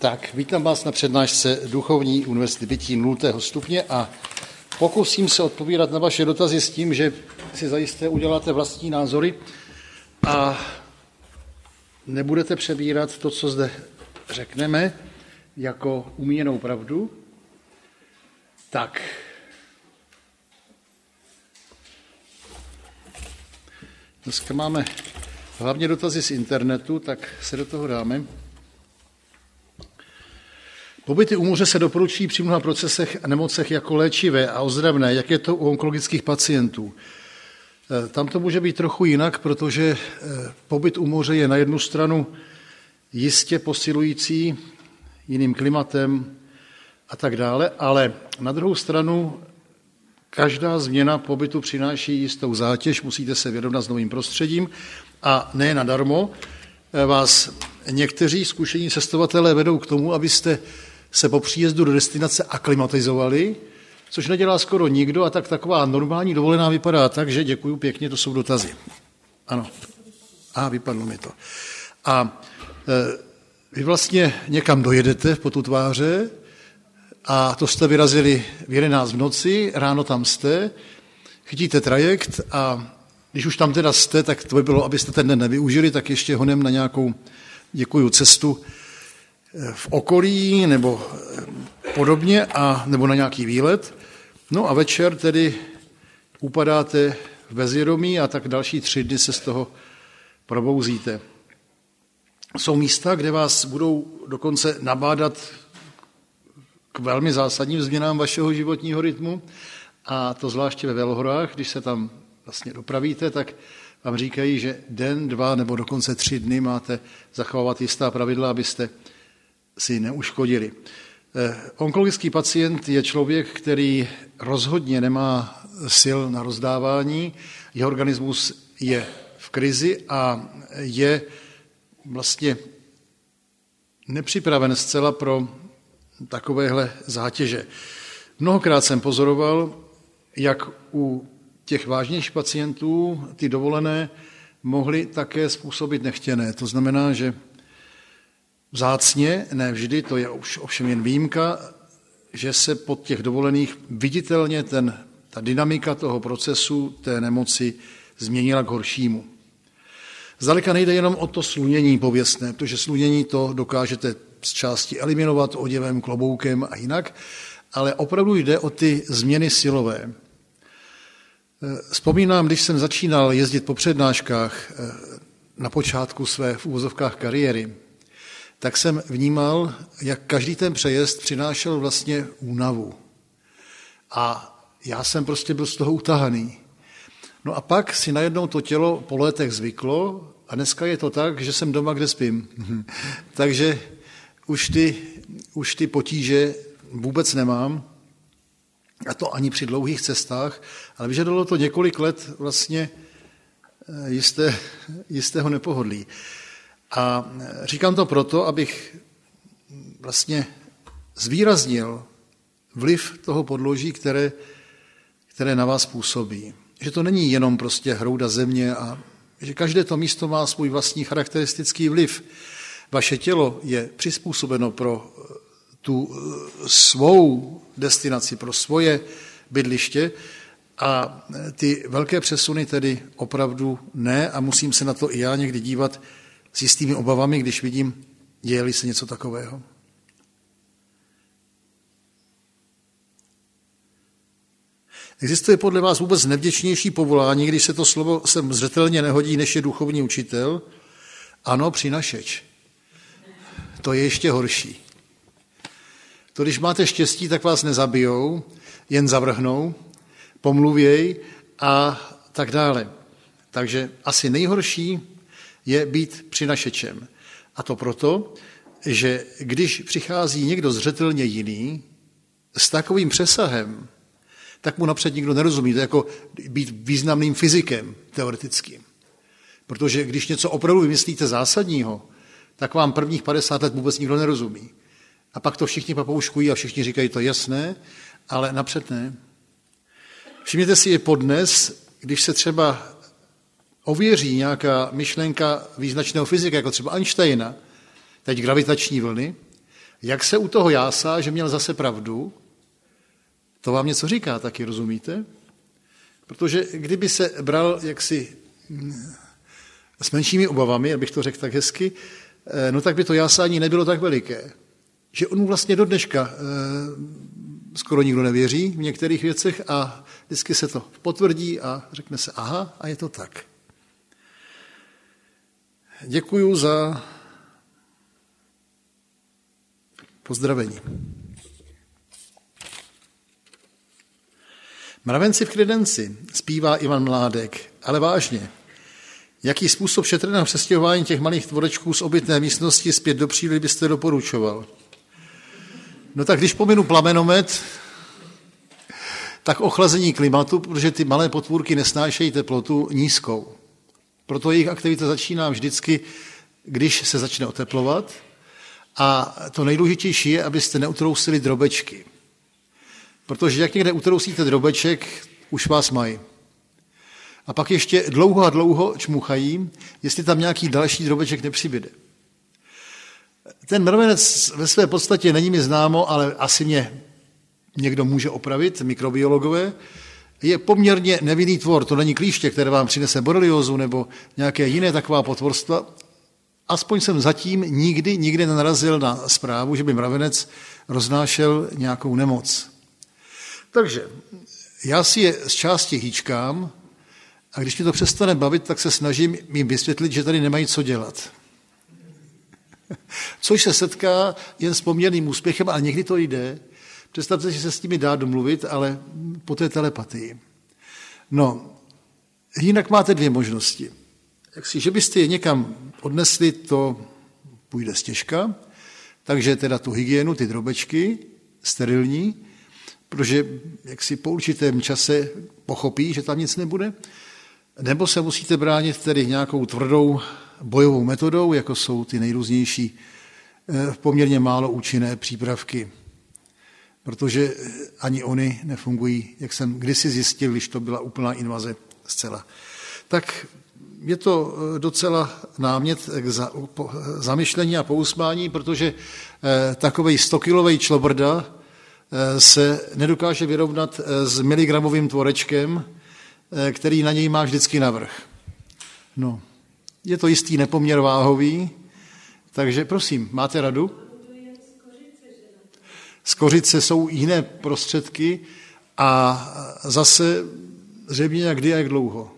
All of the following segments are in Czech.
Tak, vítám vás na přednášce Duchovní univerzity bytí 0. stupně a pokusím se odpovídat na vaše dotazy s tím, že si zajisté uděláte vlastní názory a nebudete přebírat to, co zde řekneme, jako umíněnou pravdu. Tak. Dneska máme hlavně dotazy z internetu, tak se do toho dáme. Pobyty u moře se doporučují při mnoha procesech a nemocech jako léčivé a ozdravné, jak je to u onkologických pacientů. Tam to může být trochu jinak, protože pobyt u moře je na jednu stranu jistě posilující jiným klimatem a tak dále, ale na druhou stranu každá změna pobytu přináší jistou zátěž, musíte se vyrovnat s novým prostředím a ne nadarmo vás někteří zkušení cestovatelé vedou k tomu, abyste se po příjezdu do destinace aklimatizovali, což nedělá skoro nikdo a taková normální dovolená vypadá tak, že děkuju pěkně, to jsou dotazy. Ano. Vypadlo mi to. A vy vlastně někam dojedete po tu tváře a to jste vyrazili v 11 v noci, ráno tam jste, chytíte trajekt a když už tam teda jste, tak to by bylo, abyste ten den nevyužili, tak ještě honem na nějakou, děkuju, cestu v okolí nebo podobně, nebo na nějaký výlet. No a večer tedy upadáte v bezvědomí a tak další 3 dny se z toho probouzíte. Jsou místa, kde vás budou dokonce nabádat k velmi zásadním změnám vašeho životního rytmu a to zvláště ve velhorách, když se tam vlastně dopravíte, tak vám říkají, že den, 2 nebo dokonce 3 dny máte zachovávat jistá pravidla, abyste si neuškodili. Onkologický pacient je člověk, který rozhodně nemá sil na rozdávání, jeho organismus je v krizi a je vlastně nepřipraven zcela pro takovéhle zátěže. Mnohokrát jsem pozoroval, jak u těch vážnějších pacientů ty dovolené mohly také způsobit nechtěné. To znamená, že vzácně, ne vždy, to je už ovšem jen výjimka, že se pod těch dovolených viditelně ta dynamika toho procesu, té nemoci změnila k horšímu. Zdaleka nejde jenom o to slunění pověstné, protože slunění to dokážete z části eliminovat oděvem, kloboukem a jinak, ale opravdu jde o ty změny silové. Vzpomínám, když jsem začínal jezdit po přednáškách na počátku své v uvozovkách kariéry, tak jsem vnímal, jak každý ten přejezd přinášel vlastně únavu. A já jsem prostě byl z toho utahaný. No a pak si najednou to tělo po letech zvyklo a dneska je to tak, že jsem doma, kde spím. Takže už ty potíže vůbec nemám, a to ani při dlouhých cestách, ale vyžadovalo to několik let vlastně jistého nepohodlí. A říkám to proto, abych vlastně zvýraznil vliv toho podloží, které na vás působí. Že to není jenom prostě hrouda země a že každé to místo má svůj vlastní charakteristický vliv. Vaše tělo je přizpůsobeno pro tu svou destinaci, pro svoje bydliště a ty velké přesuny tedy opravdu ne a musím se na to i já někdy dívat s jistými obavami, když vidím, děje-li se něco takového. Existuje podle vás vůbec nevděčnější povolání, když se to slovo sem zřetelně nehodí, než je duchovní učitel? Ano, přinašeč. To je ještě horší. To, když máte štěstí, tak vás nezabijou, jen zavrhnou, pomluvěj a tak dále. Takže asi nejhorší je být přinašečem. A to proto, že když přichází někdo zřetelně jiný, s takovým přesahem, tak mu napřed nikdo nerozumí. To je jako být významným fyzikem teoretickým. Protože když něco opravdu vymyslíte zásadního, tak vám prvních 50 let vůbec nikdo nerozumí. A pak to všichni papouškují a všichni říkají, to jasné, ale napřed ne. Všimněte si je podnes, když se třeba ověří nějaká myšlenka význačného fyzika, jako třeba Einsteina, teď gravitační vlny, Jak se u toho jásá, že měl zase pravdu, to vám něco říká taky, rozumíte? Protože kdyby se bral jaksi s menšími obavami, abych to řekl tak hezky, no tak by to jásání nebylo tak veliké. Že on mu vlastně do dneška skoro nikdo nevěří v některých věcech a vždycky se to potvrdí a řekne se aha a je to tak. Děkuju za pozdravení. Mravenci v kredenci, zpívá Ivan Mládek, ale vážně. Jaký způsob šetrného přestěhování těch malých tvorečků z obytné místnosti zpět do přírody byste doporučoval? No tak když pominu plamenomet, tak ochlazení klimatu, protože ty malé potvůrky nesnášejí teplotu nízkou. Proto jejich aktivita začíná vždycky, když se začne oteplovat. A to nejdůležitější je, abyste neutrousili drobečky. Protože jak někde utrousíte drobeček, už vás mají. A pak ještě dlouho a dlouho čmuchají, jestli tam nějaký další drobeček nepřibyde. Ten mravenec ve své podstatě není mi známo, ale asi mě někdo může opravit, mikrobiologové, je poměrně nevinný tvor. To není klíště, které vám přinese boreliózu nebo nějaké jiné taková potvorstva. Aspoň jsem zatím nikdy nenarazil na zprávu, že by mravenec roznášel nějakou nemoc. Takže já si je z části hýčkám a když mi to přestane bavit, tak se snažím jim vysvětlit, že tady nemají co dělat. Což se setká jen s poměrným úspěchem, ale někdy to jde. Představte, že se s nimi dá domluvit, ale po té telepatii. No, jinak máte dvě možnosti. Že byste je někam odnesli, to půjde stěžka, takže teda tu hygienu, ty drobečky, sterilní, protože jak si po určitém čase pochopí, že tam nic nebude, nebo se musíte bránit tedy nějakou tvrdou bojovou metodou, jako jsou ty nejrůznější poměrně málo účinné přípravky, protože ani oni nefungují, jak jsem kdysi zjistil, když to byla úplná invaze zcela. Tak je to docela námět k zamyšlení a pousmání, protože takovej 100-kilovej člobrda se nedokáže vyrovnat s miligramovým tvorečkem, který na něj má vždycky navrch. No, je to jistý nepoměr váhový, takže prosím, máte radu? Z kořice jsou jiné prostředky a zase zřejmě jak kdy a jak dlouho.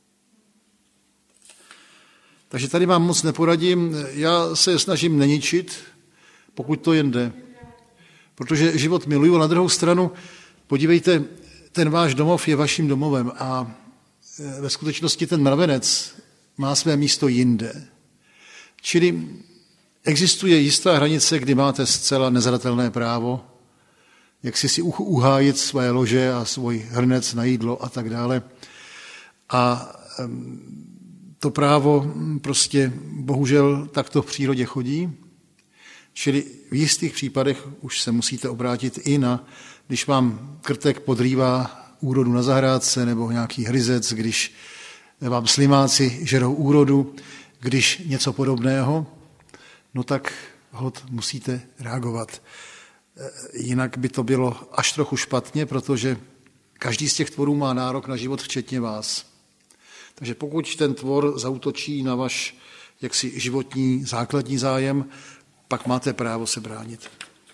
Takže tady vám moc neporadím, já se snažím neničit, pokud to jen jde. Protože život miluju, a na druhou stranu, podívejte, ten váš domov je vaším domovem a ve skutečnosti ten mravenec má své místo jinde. Čili existuje jistá hranice, kdy máte zcela nezadatelné právo, jak si uhájit své lože a svůj hrnec na jídlo a tak dále. A to právo prostě bohužel takto v přírodě chodí, čili v jistých případech už se musíte obrátit i na, když vám krtek podrývá úrodu na zahrádce nebo nějaký hryzec, když vám slimáci žerou úrodu, když něco podobného, no tak hod musíte reagovat. Jinak by to bylo až trochu špatně, protože každý z těch tvorů má nárok na život, včetně vás. Takže pokud ten tvor zaútočí na váš jaksi životní základní zájem, pak máte právo se bránit.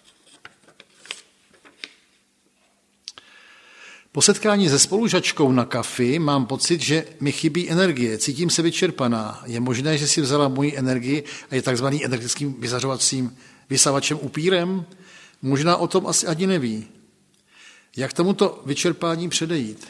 Po setkání se spolužačkou na kafi mám pocit, že mi chybí energie, cítím se vyčerpaná. Je možné, že si vzala moji energii a je takzvaný energetickým vyzařovacím vysavačem upírem? Možná o tom asi ani neví. Jak tomuto vyčerpání předejít?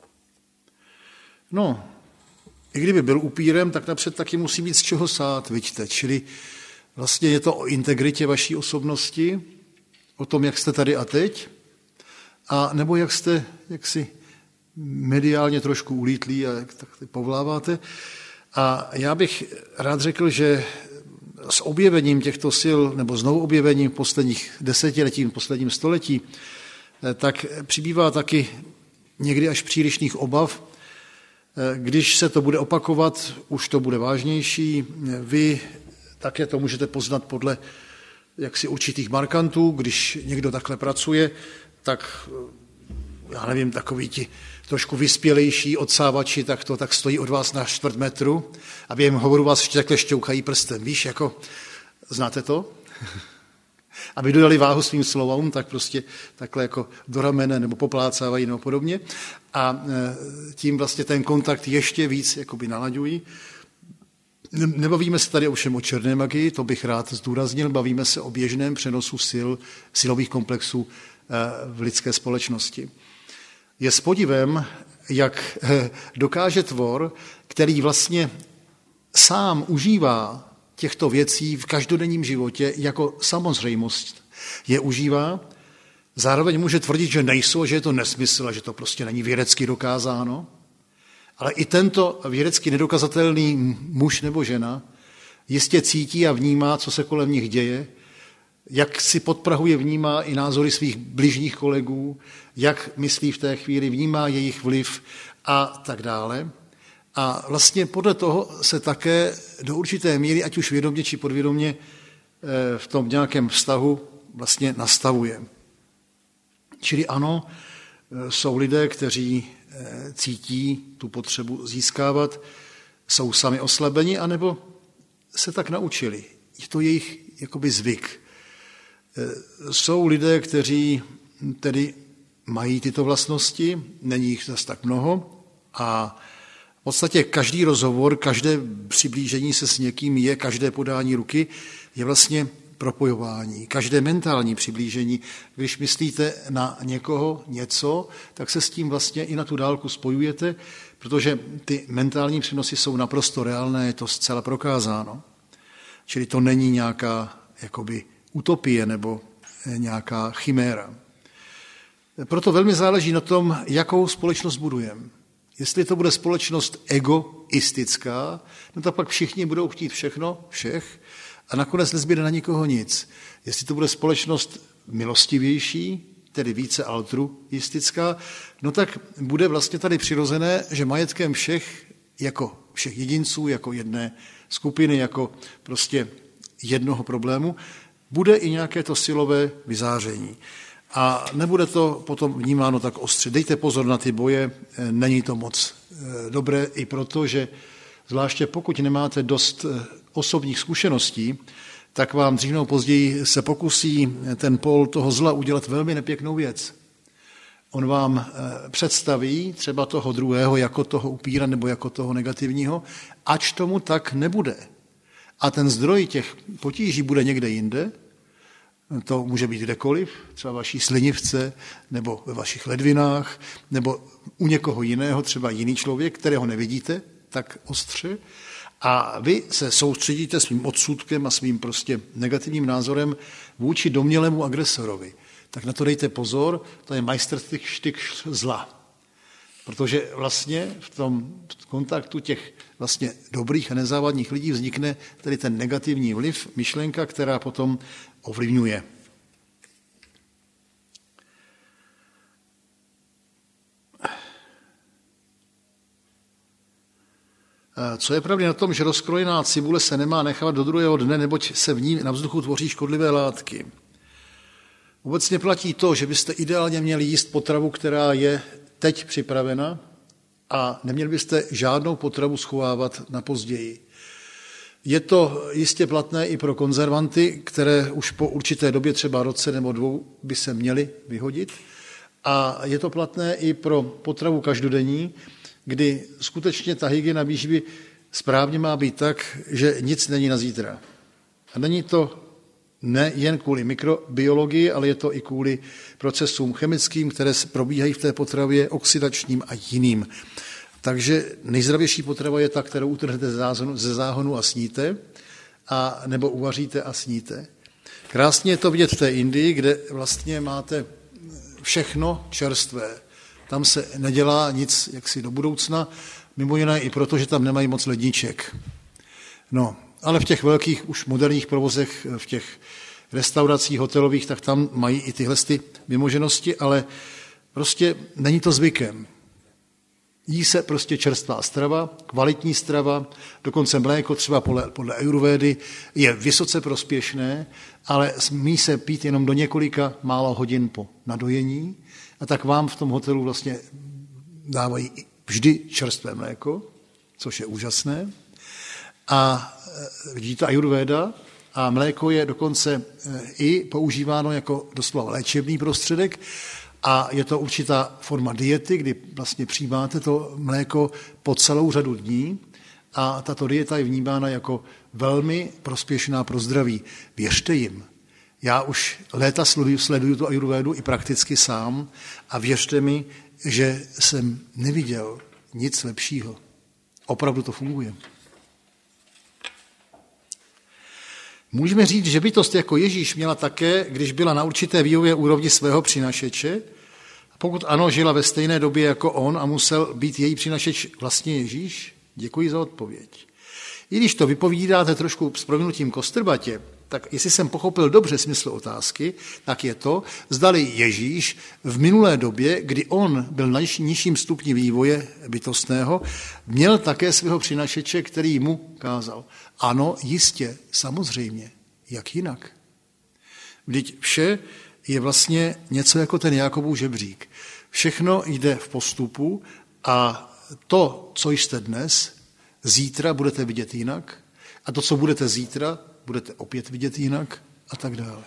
No, i kdyby byl upírem, tak napřed taky musí mít z čeho sát, viďte. Čili vlastně je to o integritě vaší osobnosti, o tom, jak jste tady a teď, a nebo jak jste jaksi mediálně trošku ulítlí a jak tak povláváte. A já bych rád řekl, že s objevením těchto sil, nebo znovu objevením v posledních desetiletí, v posledním století, tak přibývá taky někdy až přílišných obav. Když se to bude opakovat, už to bude vážnější. Vy také to můžete poznat podle jaksi určitých markantů, když někdo takhle pracuje, tak já nevím, takový ti trošku vyspělejší odsávači, tak stojí od vás na 4 metru a během hovoru vás ještě takhle šťouchají prstem. Víš, jako, znáte to? Aby dodali váhu svým slovům, tak prostě takhle jako do ramene nebo poplácávají nebo podobně a tím vlastně ten kontakt ještě víc jakoby nalaďují. Nebavíme se tady ovšem o černé magii, to bych rád zdůraznil, bavíme se o běžném přenosu silových komplexů v lidské společnosti. Je s podivem, jak dokáže tvor, který vlastně sám užívá těchto věcí v každodenním životě jako samozřejmost, je užívá, zároveň může tvrdit, že nejsou, že je to nesmysl a že to prostě není vědecky dokázáno, ale i tento vědecky nedokazatelný muž nebo žena jistě cítí a vnímá, co se kolem nich děje, jak si podprahuje, vnímá i názory svých bližních kolegů, jak myslí v té chvíli, vnímá jejich vliv a tak dále. A vlastně podle toho se také do určité míry, ať už vědomě či podvědomě, v tom nějakém vztahu vlastně nastavuje. Čili ano, jsou lidé, kteří cítí tu potřebu získávat, jsou sami oslabeni, anebo se tak naučili. Je to jejich jakoby zvyk. Jsou lidé, kteří tedy mají tyto vlastnosti, není jich zase tak mnoho a v podstatě každý rozhovor, každé přiblížení se s někým je, každé podání ruky je vlastně propojování. Každé mentální přiblížení, když myslíte na někoho něco, tak se s tím vlastně i na tu dálku spojujete, protože ty mentální přenosy jsou naprosto reálné, je to zcela prokázáno. Čili to není nějaká jakoby utopie nebo nějaká chiméra. Proto velmi záleží na tom, jakou společnost budujeme. Jestli to bude společnost egoistická, no tak pak všichni budou chtít všechno, všech, a nakonec nezbyde na nikoho nic. Jestli to bude společnost milostivější, tedy více altruistická, no tak bude vlastně tady přirozené, že majetkem všech, jako všech jedinců, jako jedné skupiny, jako prostě jednoho problému, bude i nějaké to silové vyzáření. A nebude to potom vnímáno tak ostře. Dejte pozor na ty boje, není to moc dobré i proto, že zvláště pokud nemáte dost osobních zkušeností, tak vám dřív nebo později se pokusí ten pól toho zla udělat velmi nepěknou věc. On vám představí třeba toho druhého jako toho upíra nebo jako toho negativního, ač tomu tak nebude. A ten zdroj těch potíží bude někde jinde, to může být kdekoliv, třeba vaší slinivce, nebo ve vašich ledvinách, nebo u někoho jiného, třeba jiný člověk, kterého nevidíte tak ostře, a vy se soustředíte svým odsudkem a svým prostě negativním názorem vůči domnělému agresorovi. Tak na to dejte pozor, to je Meisterstück zla. Protože vlastně v tom kontaktu těch vlastně dobrých a nezávadných lidí vznikne tedy ten negativní vliv, myšlenka, která potom ovlivňuje. Co je pravda na tom, že rozkrojená cibule se nemá nechávat do druhého dne, neboť se v ní na vzduchu tvoří škodlivé látky. Obecně platí to, že byste ideálně měli jíst potravu, která je teď připravena a neměli byste žádnou potravu schovávat na později. Je to jistě platné i pro konzervanty, které už po určité době, třeba roce nebo 2, by se měly vyhodit. A je to platné i pro potravu každodenní, kdy skutečně ta hygiena výživy správně má být tak, že nic není na zítra. A není to nejen kvůli mikrobiologii, ale je to i kvůli procesům chemickým, které probíhají v té potravě, oxidačním a jiným. Takže nejzdravější potrava je ta, kterou utrhnete ze záhonu a sníte, a nebo uvaříte a sníte. Krásně je to vidět v té Indii, kde vlastně máte všechno čerstvé. Tam se nedělá nic jaksi do budoucna, mimo jiné i proto, že tam nemají moc ledniček. No, ale v těch velkých už moderních provozech, v těch restauracích hotelových, tak tam mají i tyhle vymoženosti, ale prostě není to zvykem. jí se prostě čerstvá strava, kvalitní strava, dokonce mléko třeba podle ajurvédy je vysoce prospěšné, ale smí se pít jenom do několika málo hodin po nadojení a tak vám v tom hotelu vlastně dávají vždy čerstvé mléko, což je úžasné. A vidíte to ajurvéda a mléko je dokonce i používáno jako doslova léčebný prostředek a je to určitá forma diety, kdy vlastně přijímáte to mléko po celou řadu dní a tato dieta je vnímána jako velmi prospěšná pro zdraví. Věřte jim. Já už léta sleduju tu ajurvédu i prakticky sám a věřte mi, že jsem neviděl nic lepšího. Opravdu to funguje. Můžeme říct, že bytost jako Ježíš měla také, když byla na určité vývojové úrovni svého přinašeče, pokud ano, žila ve stejné době jako on a musel být její přinašeč vlastně Ježíš? Děkuji za odpověď. I když to vypovídáte trošku s prominutím kostrbatě, tak jestli jsem pochopil dobře smysl otázky, tak je to, zdali Ježíš v minulé době, kdy on byl na nižším stupni vývoje bytostného, měl také svého přinašeče, který mu kázal. Ano, jistě, samozřejmě, jak jinak. Vždyť vše je vlastně něco jako ten Jákobův žebřík. Všechno jde v postupu a to, co jste dnes, zítra budete vidět jinak a to, co budete zítra, budete opět vidět jinak a tak dále.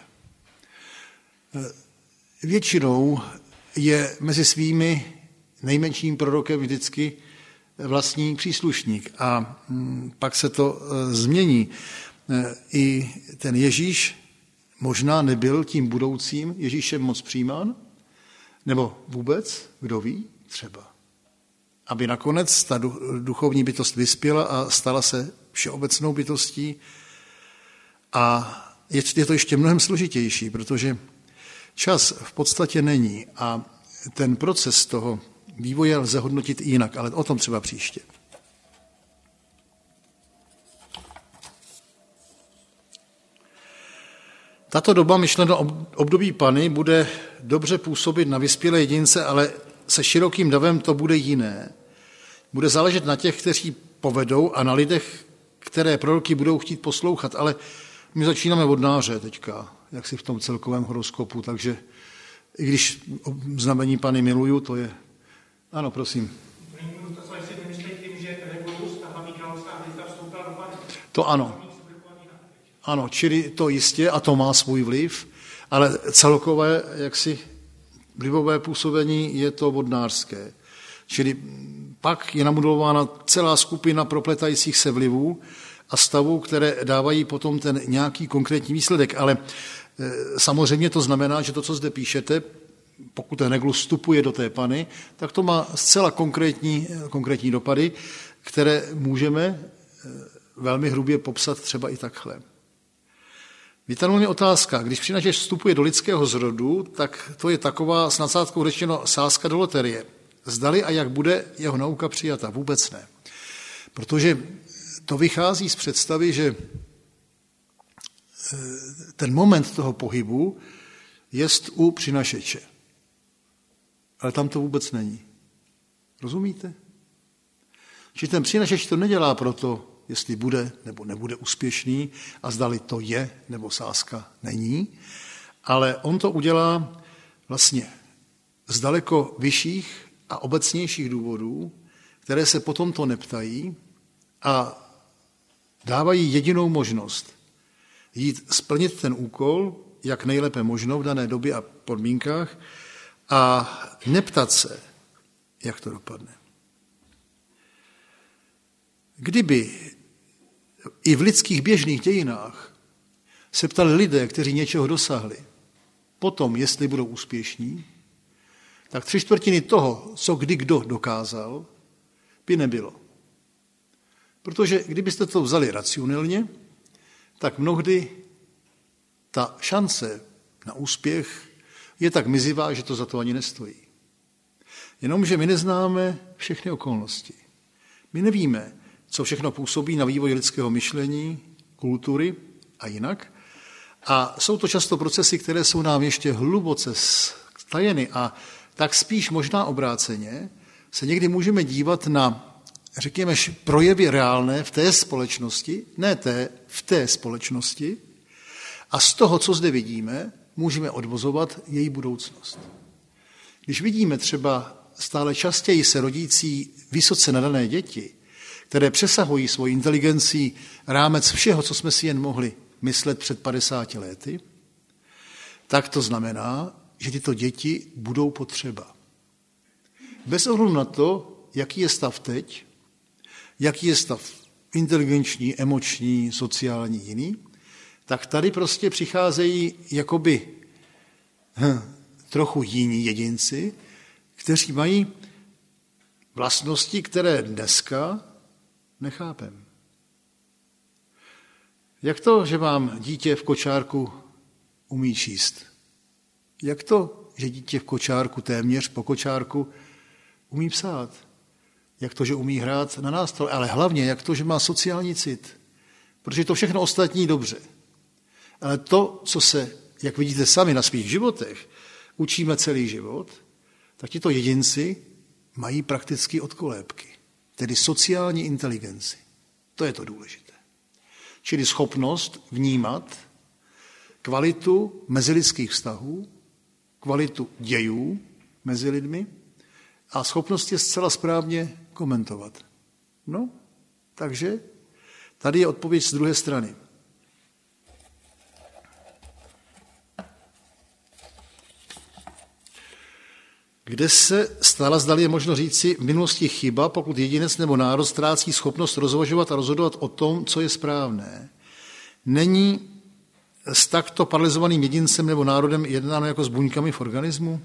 Většinou je mezi svými nejmenším prorokem vždycky vlastní příslušník a pak se to změní. I ten Ježíš možná nebyl tím budoucím Ježíšem moc přijímán, nebo vůbec, kdo ví, třeba. Aby nakonec ta duchovní bytost vyspěla a stala se všeobecnou bytostí. A je to ještě mnohem složitější, protože čas v podstatě není a ten proces toho vývoje lze hodnotit i jinak, ale o tom třeba příště. Tato doba, myšleno období Pany, bude dobře působit na vyspělé jedince, ale se širokým davem to bude jiné. Bude záležet na těch, kteří povedou a na lidech, které proroky budou chtít poslouchat, ale my začínáme od náře teďka, jak si v tom celkovém horoskopu, takže i když znamení Pany miluju, to je... Ano, prosím. To ano. Ano, čili to jistě, a to má svůj vliv, ale celkové jaksi vlivové působení je to vodnářské. Čili pak je namodelována celá skupina propletajících se vlivů a stavů, které dávají potom ten nějaký konkrétní výsledek. Ale samozřejmě to znamená, že to, co zde píšete, pokud ten reglus vstupuje do té Pany, tak to má zcela konkrétní dopady, které můžeme velmi hrubě popsat třeba i takhle. Vytanula mi otázka, když přinašeč vstupuje do lidského zrodu, tak to je taková s nadsázkou řečeno sázka do loterie. Zdali a jak bude jeho nauka přijata? Vůbec ne. Protože to vychází z představy, že ten moment toho pohybu jest u přinašeče. Ale tam to vůbec není. Rozumíte? Čiže ten přinašeč to nedělá proto, jestli bude nebo nebude úspěšný a zdali to je nebo sázka není, ale on to udělá vlastně z daleko vyšších a obecnějších důvodů, které se potom to neptají a dávají jedinou možnost jít splnit ten úkol, jak nejlépe možno v dané době a podmínkách a neptat se, jak to dopadne. Kdyby i v lidských běžných dějinách se ptali lidé, kteří něčeho dosáhli, potom, jestli budou úspěšní, tak 3/4 toho, co kdy kdo dokázal, by nebylo. Protože kdybyste to vzali racionálně, tak mnohdy ta šance na úspěch je tak mizivá, že to za to ani nestojí. Jenomže my neznáme všechny okolnosti. My nevíme, co všechno působí na vývoj lidského myšlení, kultury a jinak. A jsou to často procesy, které jsou nám ještě hluboce tajeny a tak spíš možná obráceně se někdy můžeme dívat na, řekněme, projevy reálné v té společnosti, v té společnosti, a z toho, co zde vidíme, můžeme odvozovat její budoucnost. Když vidíme třeba stále častěji se rodící vysoce nadané děti, které přesahují svoji inteligencí rámec všeho, co jsme si jen mohli myslet před 50 lety, tak to znamená, že tyto děti budou potřeba. Bez ohledu na to, jaký je stav teď, jaký je stav inteligenční, emoční, sociální, jiný, tak tady prostě přicházejí jakoby trochu jiní jedinci, kteří mají vlastnosti, které dneska nechápeme. Jak to, že vám dítě v kočárku umí číst? Jak to, že dítě v kočárku téměř po kočárku umí psát? Jak to, že umí hrát na nástroj? Ale hlavně, jak to, že má sociální cit? Protože to všechno ostatní dobře. Ale to, co se, jak vidíte sami na svých životech, učíme celý život, tak tito jedinci mají prakticky od kolébky, tedy sociální inteligenci. To je to důležité. Čili schopnost vnímat kvalitu mezilidských vztahů, kvalitu dějů mezi lidmi a schopnost je zcela správně komentovat. No, takže tady je odpověď z druhé strany. Kde se stala, zdali je možno říci, v minulosti chyba, pokud jedinec nebo národ ztrácí schopnost rozvažovat a rozhodovat o tom, co je správné. Není s takto paralyzovaným jedincem nebo národem jednáno jako s buňkami v organismu?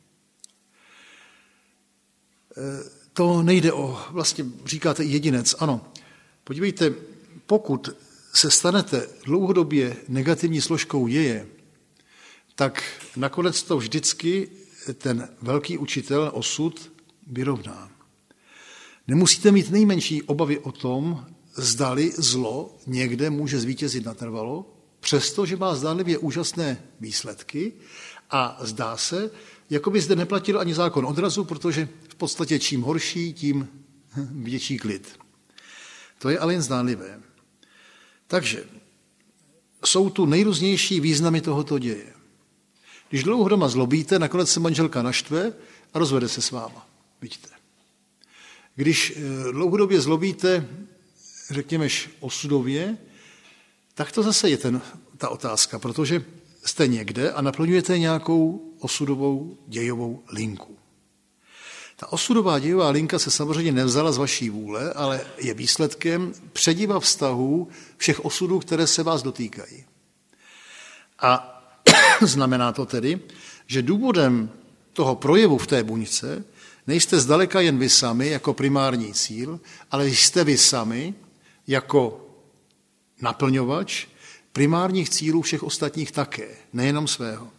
To nejde o, vlastně říkáte jedinec, ano. Podívejte, pokud se stanete dlouhodobě negativní složkou děje, tak nakonec to vždycky ten velký učitel osud vyrovná. Nemusíte mít nejmenší obavy o tom, zdali zlo někde může zvítězit natrvalo, přestože má zdánlivě úžasné výsledky a zdá se, jako by zde neplatil ani zákon odrazu, protože v podstatě čím horší, tím větší klid. To je ale jen zdánlivé. Takže jsou tu nejrůznější významy tohoto děje. Když dlouho doma zlobíte, nakonec se manželka naštve a rozvede se s váma. Vidíte. Když dlouhodobě zlobíte, řekněme osudově, tak to zase je ta otázka, protože jste někde a naplňujete nějakou osudovou dějovou linku. Ta osudová dějová linka se samozřejmě nevzala z vaší vůle, ale je výsledkem přediva vztahů všech osudů, které se vás dotýkají. A znamená to tedy, že důvodem toho projevu v té buňce nejste zdaleka jen vy sami jako primární cíl, ale jste vy sami jako naplňovač primárních cílů všech ostatních také, nejenom svého.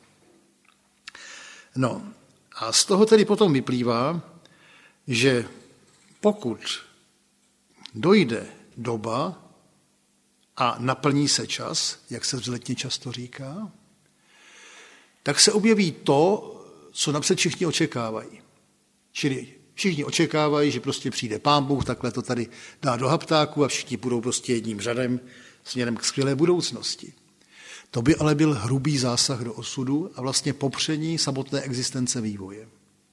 No a z toho tedy potom vyplývá, že pokud dojde doba a naplní se čas, jak se vzletně často říká, tak se objeví to, co napřed všichni očekávají. Čili všichni očekávají, že prostě přijde Pán Bůh, takhle to tady dá do haptáku a všichni budou prostě jedním řadem směrem k skvělé budoucnosti. To by ale byl hrubý zásah do osudu a vlastně popření samotné existence vývoje.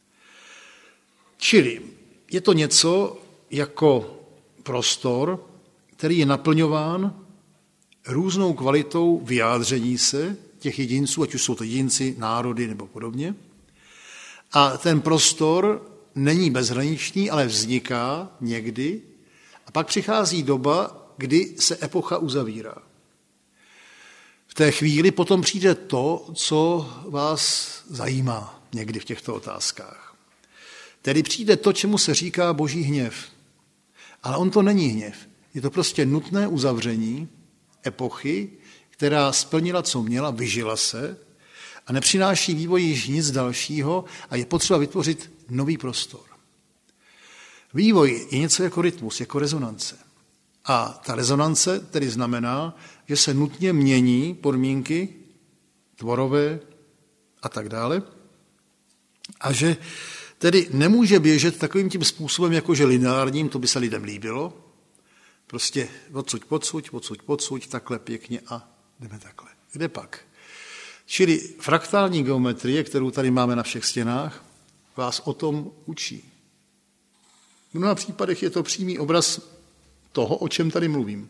Čili je to něco jako prostor, který je naplňován různou kvalitou vyjádření se těch jedinců, ať už jsou to jedinci, národy nebo podobně. A ten prostor není bezhraničný, ale vzniká někdy a pak přichází doba, kdy se epocha uzavírá. V té chvíli potom přijde to, co vás zajímá někdy v těchto otázkách. Tedy přijde to, čemu se říká boží hněv. Ale on to není hněv. Je to prostě nutné uzavření epochy, která splnila, co měla, vyžila se a nepřináší vývoj již nic dalšího a je potřeba vytvořit nový prostor. Vývoj je něco jako rytmus, jako rezonance. A ta rezonance tedy znamená, že se nutně mění podmínky tvorové a tak dále a že Tedy nemůže běžet takovým tím způsobem, jakože lineárním, to by se lidem líbilo. Prostě odsuť, takhle pěkně a jdeme takhle. Kde pak? Čili fraktální geometrie, kterou tady máme na všech stěnách, vás o tom učí. V mnoha případech je to přímý obraz toho, o čem tady mluvím.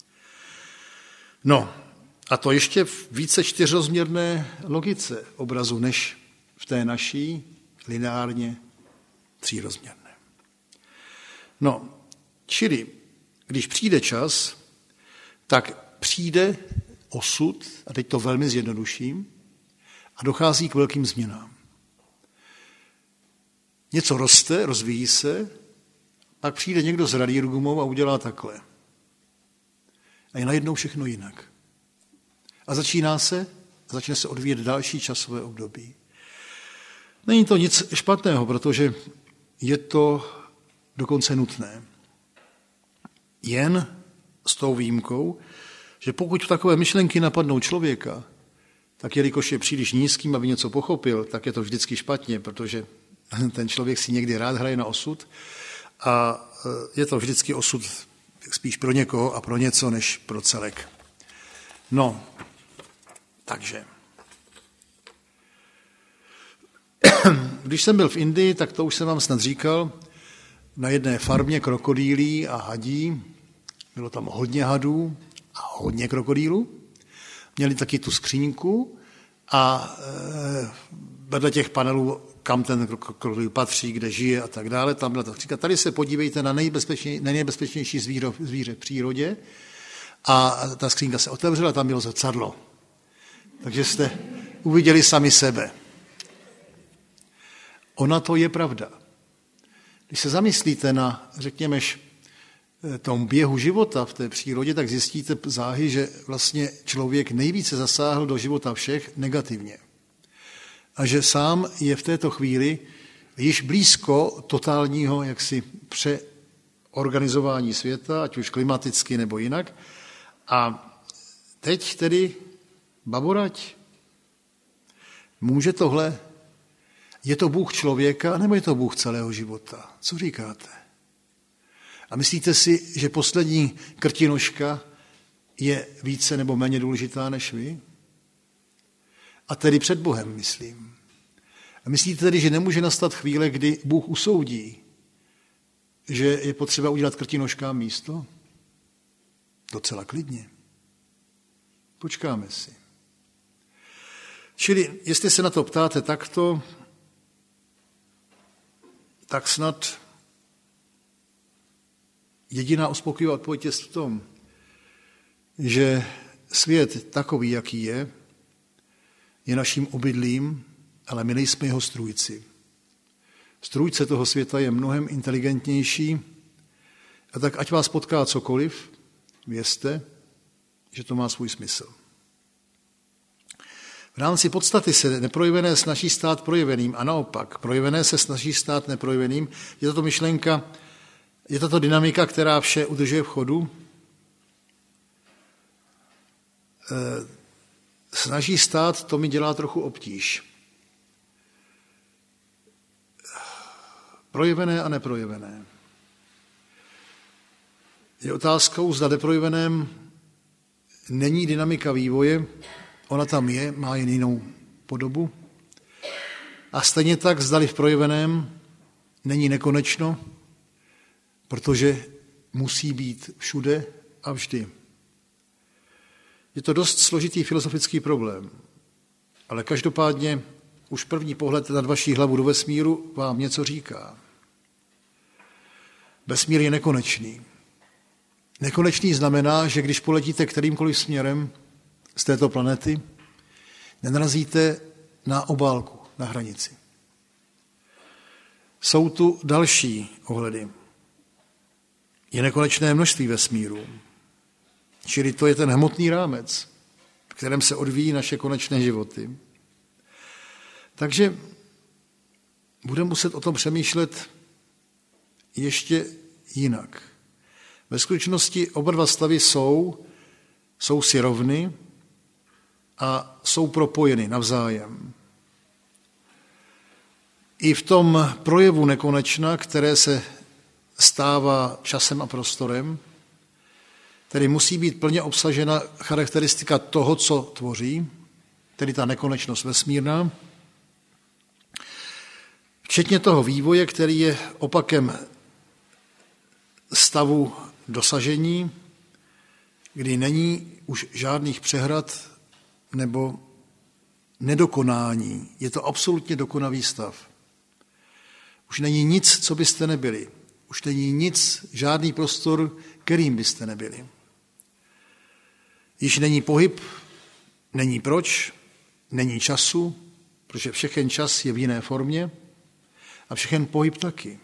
No, a to ještě v více čtyřrozměrné logice obrazu, než v té naší lineárně třírozměrné. No, čili když přijde čas, tak přijde osud, a teď to velmi zjednoduším, a dochází k velkým změnám. Něco roste, rozvíjí se, pak přijde někdo s radiergumou a udělá takhle. A je najednou všechno jinak. A začne se odvíjet další časové období. Není to nic špatného, protože je to dokonce nutné. Jen s tou výjimkou, že pokud takové myšlenky napadnou člověka, tak jelikož je příliš nízkým, aby něco pochopil, tak je to vždycky špatně, protože ten člověk si někdy rád hraje na osud a je to vždycky osud spíš pro někoho a pro něco, než pro celek. No, takže. Když jsem byl v Indii, tak to už jsem vám snad říkal, na jedné farmě krokodýlí a hadí, bylo tam hodně hadů a hodně krokodýlů, měli taky tu skříňku a vedle těch panelů, kam ten krokodýl patří, kde žije a tak dále, tam byla ta skříňka. Tady se podívejte na nejbezpečnější zvíře v přírodě a ta skříňka se otevřela, tam bylo zrcadlo. Takže jste uviděli sami sebe. Ona to je pravda. Když se zamyslíte na, řekněme, tom běhu života v té přírodě, tak zjistíte záhy, že vlastně člověk nejvíce zasáhl do života všech negativně. A že sám je v této chvíli již blízko totálního jaksi přeorganizování světa, ať už klimaticky nebo jinak. A teď tedy baborať, může tohle, je to Bůh člověka, nebo je to Bůh celého života? Co říkáte? A myslíte si, že poslední krtinožka je více nebo méně důležitá než vy? A tedy před Bohem, myslím. A myslíte tedy, že nemůže nastat chvíle, kdy Bůh usoudí, že je potřeba udělat krtinožkám místo? Docela klidně. Počkáme si. Čili, jestli se na to ptáte takto, tak snad jediná uspokojivá odpověď je v tom, že svět takový, jaký je naším obydlím, ale my nejsme jeho strůjci. Strůjce toho světa je mnohem inteligentnější a tak ať vás potká cokoliv, vězte, že to má svůj smysl. V rámci podstaty se neprojevené snaží stát projeveným a naopak, projevené se snaží stát neprojeveným. Je tato myšlenka, je tato dynamika, která vše udržuje v chodu. Snaží stát, to mi dělá trochu obtíž. Projevené a neprojevené. Je otázkou, zda neprojeveném není dynamika vývoje, ona tam je, má jen jinou podobu. A stejně tak, zdali v projeveném není nekonečno, protože musí být všude a vždy. Je to dost složitý filozofický problém, ale každopádně už první pohled nad vaší hlavu do vesmíru vám něco říká. Vesmír je nekonečný. Nekonečný znamená, že když poletíte kterýmkoliv směrem z této planety, nenarazíte na obálku, na hranici. Jsou tu další ohledy. Je nekonečné množství vesmírů. Čili to je ten hmotný rámec, v kterém se odvíjí naše konečné životy. Takže budeme muset o tom přemýšlet ještě jinak. Ve skutečnosti oba dva stavy jsou si rovny a jsou propojeny navzájem. I v tom projevu nekonečna, které se stává časem a prostorem, tedy musí být plně obsažena charakteristika toho, co tvoří, tedy ta nekonečnost vesmírná, včetně toho vývoje, který je opakem stavu dosažení, kdy není už žádných přehrad nebo nedokonání. Je to absolutně dokonavý stav. Už není nic, co byste nebyli. Už není nic, žádný prostor, kterým byste nebyli. Již není pohyb, není proč, není času, protože všechen čas je v jiné formě a všechen pohyb taky.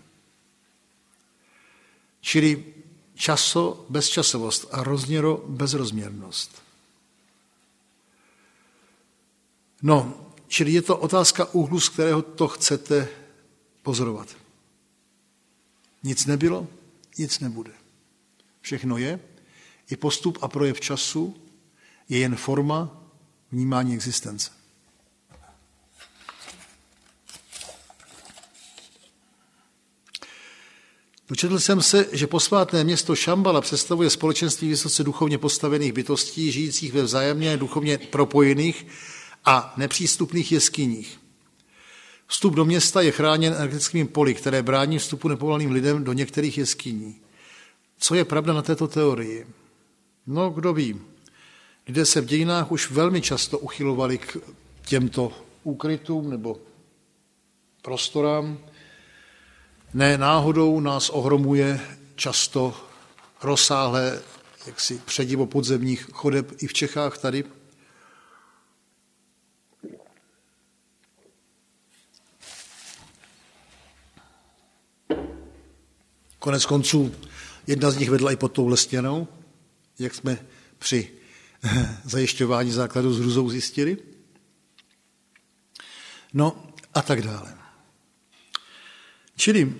Čili časo bezčasovost a rozměro bezrozměrnost. No, čili je to otázka úhlu, z kterého to chcete pozorovat. Nic nebylo, nic nebude. Všechno je, i postup a projev času je jen forma vnímání existence. Dočetl jsem se, že posvátné město Šambala představuje společenství vysoce duchovně postavených bytostí, žijících ve vzájemně duchovně propojených a nepřístupných jeskyních. Vstup do města je chráněn energetickými poli, které brání vstupu nepovolaným lidem do některých jeskyní. Co je pravda na této teorii? No, kdo ví. Lidé se v dějinách už velmi často uchylovali k těmto úkrytům nebo prostorám. Ne náhodou nás ohromuje často rozsáhlé předivo podzemních chodeb i v Čechách tady. Konec konců jedna z nich vedla i pod touhle stěnou, jak jsme při zajišťování základu s hrůzou zjistili. No a tak dále. Čili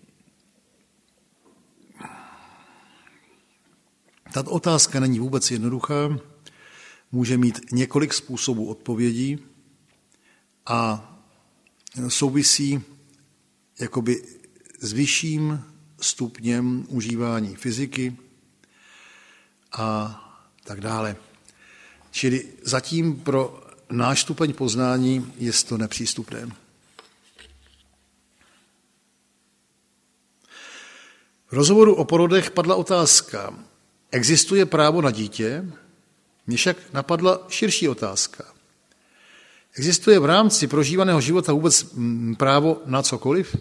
tato otázka není vůbec jednoduchá, může mít několik způsobů odpovědí a souvisí jakoby s vyšším stupněm užívání fyziky a tak dále. Čili zatím pro náš stupeň poznání je to nepřístupné. V rozhovoru o porodech padla otázka, existuje právo na dítě? Mně však napadla širší otázka. Existuje v rámci prožívaného života vůbec právo na cokoliv?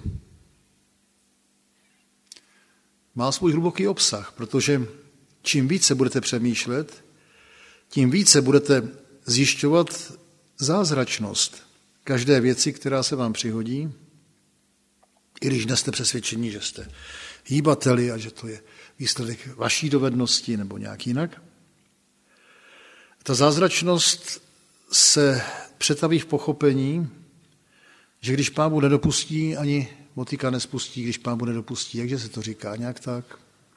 Má svůj hluboký obsah, protože čím více budete přemýšlet, tím více budete zjišťovat zázračnost každé věci, která se vám přihodí, i když dnes jste přesvědčení, že jste hýbateli a že to je výsledek vaší dovednosti nebo nějak jinak. Ta zázračnost se přetaví v pochopení, že když Pán Bůh nedopustí, ani motýka nespustí, když Pán Bůh nedopustí. Jakže se to říká? Nějak tak?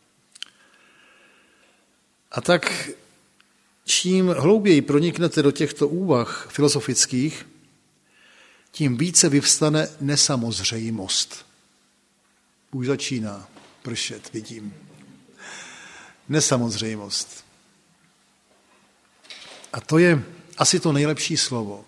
A tak čím hlouběji proniknete do těchto úvah filozofických, tím více vyvstane nesamozřejmost. Už začíná pršet, vidím. Nesamozřejmost. A to je asi to nejlepší slovo.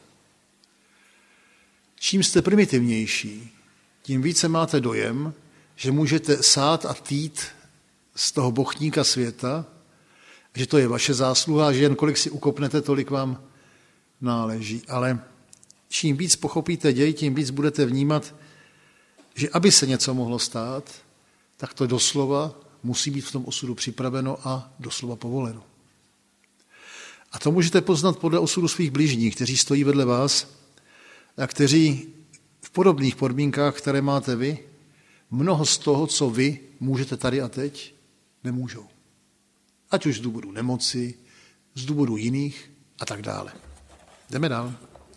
Čím jste primitivnější, tím více máte dojem, že můžete sát a tít z toho bochníka světa, že to je vaše zásluha, že jen kolik si ukopnete, tolik vám náleží. Ale čím víc pochopíte děj, tím víc budete vnímat, že aby se něco mohlo stát, tak to doslova musí být v tom osudu připraveno a doslova povoleno. A to můžete poznat podle osudu svých bližních, kteří stojí vedle vás a kteří v podobných podmínkách, které máte vy, mnoho z toho, co vy můžete tady a teď, nemůžou. Ať už z důvodu nemoci, z důvodu jiných a tak dále. Jdeme dál.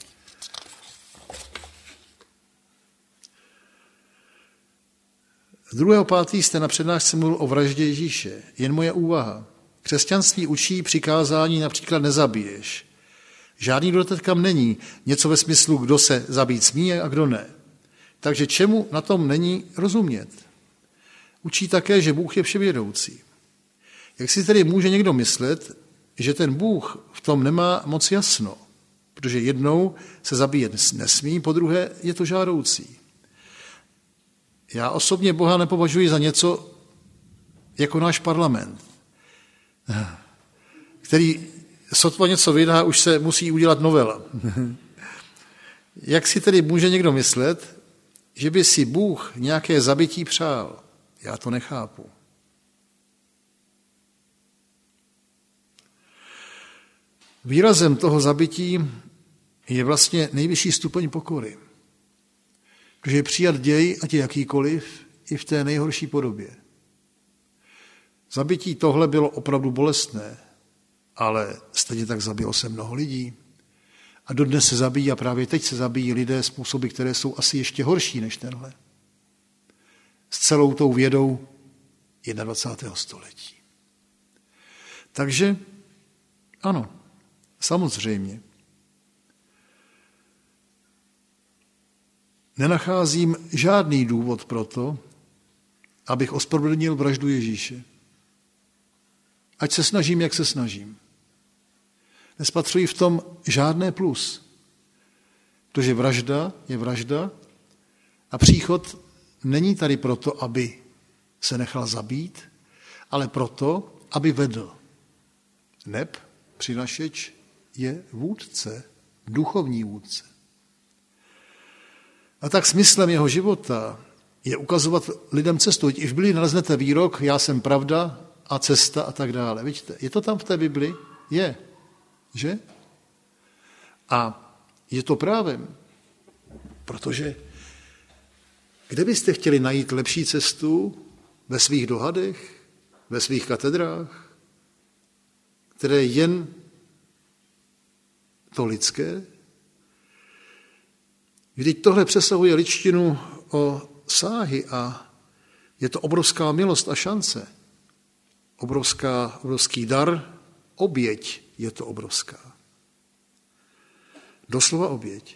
Z 2.5. jste na přednášce mluvil o vraždě Ježíše. Jen moje úvaha. Křesťanství učí přikázání například nezabiješ. Žádný dodatek tam není. Něco ve smyslu, kdo se zabít smí a kdo ne. Takže čemu na tom není rozumět? Učí také, že Bůh je vševědoucí. Jak si tedy může někdo myslet, že ten Bůh v tom nemá moc jasno? Protože jednou se zabíjet nesmí, po druhé je to žádoucí. Já osobně Boha nepovažuji za něco jako náš parlament, který sotva něco vydá, už se musí udělat novela. Jak si tedy může někdo myslet, že by si Bůh nějaké zabití přál? Já to nechápu. Výrazem toho zabití je vlastně nejvyšší stupeň pokory. Protože je přijat děj, ať je jakýkoliv, i v té nejhorší podobě. Zabití tohle bylo opravdu bolestné, ale stejně tak zabilo se mnoho lidí. A dodnes se zabíjí, a právě teď se zabíjí lidé způsoby, které jsou asi ještě horší než tenhle. S celou tou vědou 21. století. Takže ano, samozřejmě. Nenacházím žádný důvod pro to, abych ospravedlnil vraždu Ježíše. Ať se snažím, jak se snažím. Nespatřuji v tom žádné plus. Protože vražda je vražda a příchod není tady proto, aby se nechal zabít, ale proto, aby vedl. Neb přinašeč je vůdce, duchovní vůdce. A tak smyslem jeho života je ukazovat lidem cestu. I v Biblii naleznete výrok, já jsem pravda a cesta a tak dále. Vidíte, je to tam v té Bibli? Je. Že? A je to právem. Protože kde byste chtěli najít lepší cestu ve svých dohadech, ve svých katedrách, které jen to lidské? Vždyť tohle přesahuje lidštinu o sáhy a je to obrovská milost a šance. Obrovský dar, oběť je to obrovská. Doslova oběť.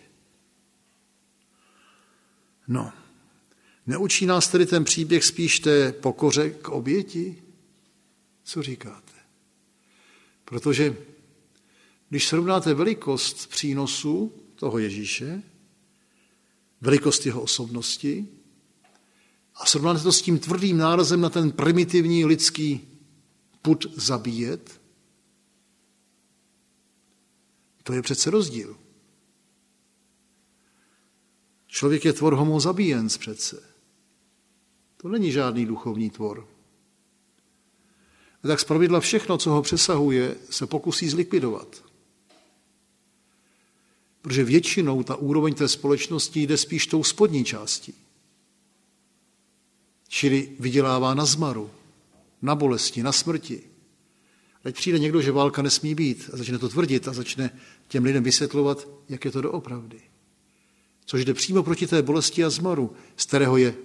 No, neučí nás tedy ten příběh spíš té pokoře k oběti? Co říkáte? Protože když srovnáte velikost přínosu toho Ježíše, velikost jeho osobnosti a srovnáte to s tím tvrdým nárazem na ten primitivní lidský pud zabíjet, to je přece rozdíl. Člověk je tvor homo sapiens přece. To není žádný duchovní tvor. A tak zpravidla všechno, co ho přesahuje, se pokusí zlikvidovat. Protože většinou ta úroveň té společnosti jde spíš tou spodní částí. Čili vydělává na zmaru, na bolesti, na smrti. Teď přijde někdo, že válka nesmí být a začne to tvrdit a začne těm lidem vysvětlovat, jak je to doopravdy. Což jde přímo proti té bolesti a zmaru, z kterého je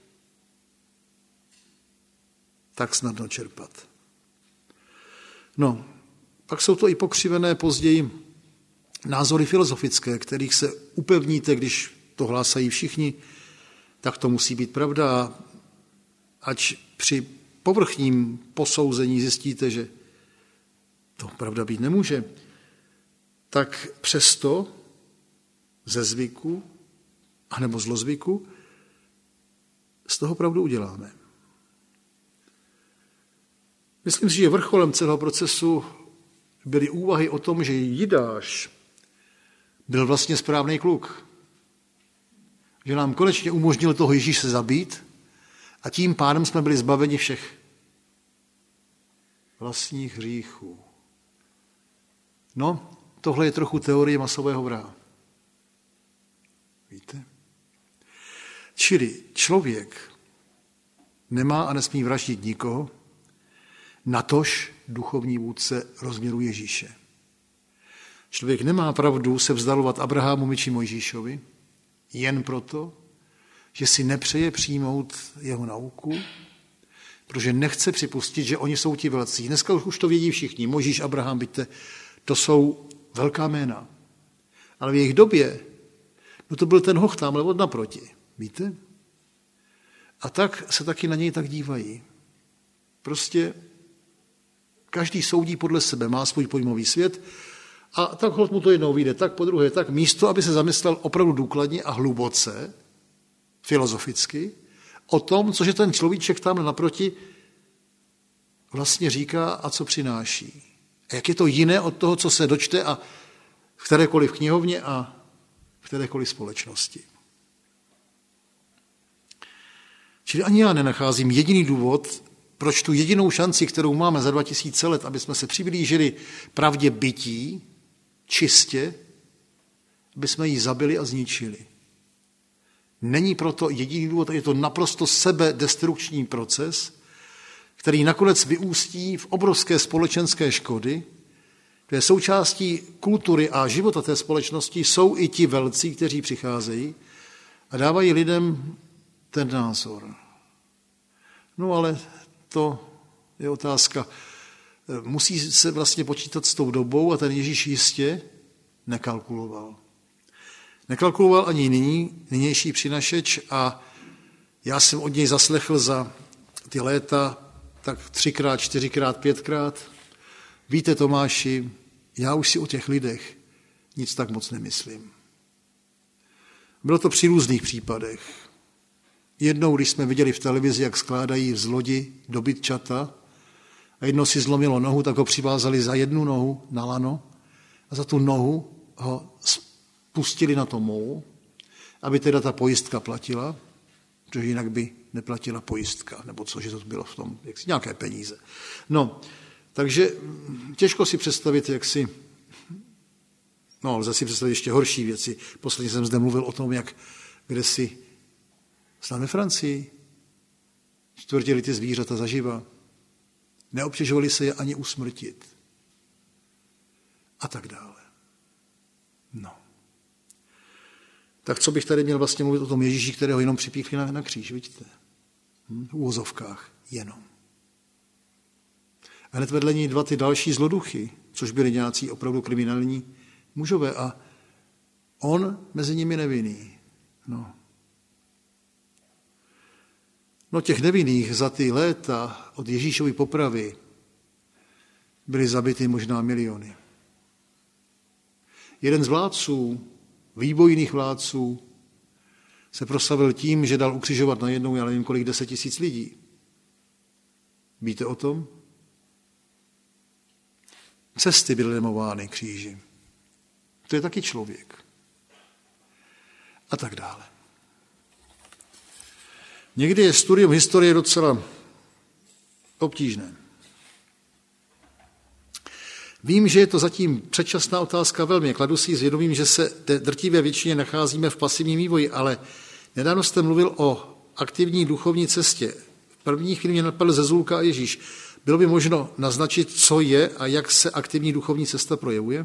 tak snadno čerpat. No, pak jsou to i pokřivené později názory filozofické, kterých se upevníte, když to hlásají všichni, tak to musí být pravda. Ať při povrchním posouzení zjistíte, že to pravda být nemůže, tak přesto ze zvyku, anebo zlozvyku, z toho pravdu uděláme. Myslím si, že vrcholem celého procesu byly úvahy o tom, že Jidáš byl vlastně správný kluk. Že nám konečně umožnil toho Ježíše zabít a tím pádem jsme byli zbaveni všech vlastních hříchů. No, tohle je trochu teorie masového vraha. Víte? Čili člověk nemá a nesmí vraždit nikoho, natož duchovní vůdce rozměru Ježíše. Člověk nemá pravdu se vzdalovat Abrahamu či Mojžíšovi jen proto, že si nepřeje přijmout jeho nauku, protože nechce připustit, že oni jsou ti velcí. Dneska už to vědí všichni. Mojžíš, Abraham, byďte, to jsou velká jména. Ale v jejich době, no to byl ten hoch tamhle od naproti. Víte? A tak se taky na něj tak dívají. Prostě každý soudí podle sebe, má svůj pojmový svět a tak holt mu to jednou vyjde, tak po druhé, tak místo, aby se zamyslel opravdu důkladně a hluboce, filozoficky, o tom, cože ten človíček tam naproti vlastně říká a co přináší. A jak je to jiné od toho, co se dočte a v kterékoliv knihovně a v kterékoliv společnosti. Čili ani já nenacházím jediný důvod, proč tu jedinou šanci, kterou máme za 2000 let, aby jsme se přiblížili pravdě bytí, čistě, aby jsme ji zabili a zničili. Není proto jediný důvod, je to naprosto sebedestrukční proces, který nakonec vyústí v obrovské společenské škody, kde součástí kultury a života té společnosti jsou i ti velcí, kteří přicházejí a dávají lidem ten názor. No ale to je otázka. Musí se vlastně počítat s tou dobou a ten Ježíš jistě nekalkuloval. Nekalkuloval ani nynější přinašeč a já jsem od něj zaslechl za ty léta tak 3x, 4x, 5x. Víte, Tomáši, já už si o těch lidech nic tak moc nemyslím. Bylo to při různých případech. Jednou, když jsme viděli v televizi, jak skládají z lodi dobytčata a jedno si zlomilo nohu, tak ho přivázali za jednu nohu na lano a za tu nohu ho pustili na to mou, aby teda ta pojistka platila, protože jinak by neplatila pojistka, nebo cože to bylo v tom, nějaké peníze. No, takže těžko si představit, lze si představit ještě horší věci. Posledně jsem zde mluvil o tom, jak kdesi snad ve Francii čtvrtili ty zvířata zaživa. Neobtěžovali se je ani usmrtit. A tak dále. No. Tak co bych tady měl vlastně mluvit o tom Ježíši, kterého jenom připíchli na kříž, vidíte? V úvozovkách jenom. A hned vedle ní dva ty další zloduchy, což byli nějací opravdu kriminální mužové a on mezi nimi nevinný. No těch nevinných za ty léta od Ježíšovy popravy byly zabity možná miliony. Jeden z vládců, výbojných vládců, se proslavil tím, že dal ukřižovat najednou, já nevím kolik, 10 000 lidí. Víte o tom? Cesty byly lemovány kříži. To je taky člověk. A tak dále. Někdy je studium historie docela obtížné. Vím, že je to zatím předčasná otázka velmi. Kladu si s vědomím, že se drtivé většině nacházíme v pasivním vývoji, ale nedávno jste mluvil o aktivní duchovní cestě. V první chvíli mě napadl Zezulka a Ježíš. Bylo by možno naznačit, co je a jak se aktivní duchovní cesta projevuje?